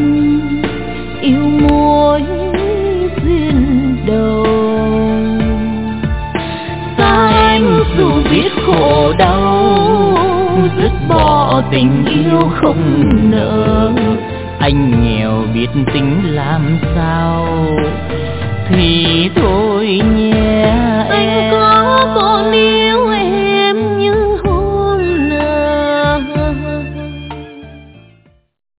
yêu mối duyên đầu. Xa anh dù biết khổ đau, dứt bỏ tình yêu không nỡ. Anh nghèo biết tính làm sao, thì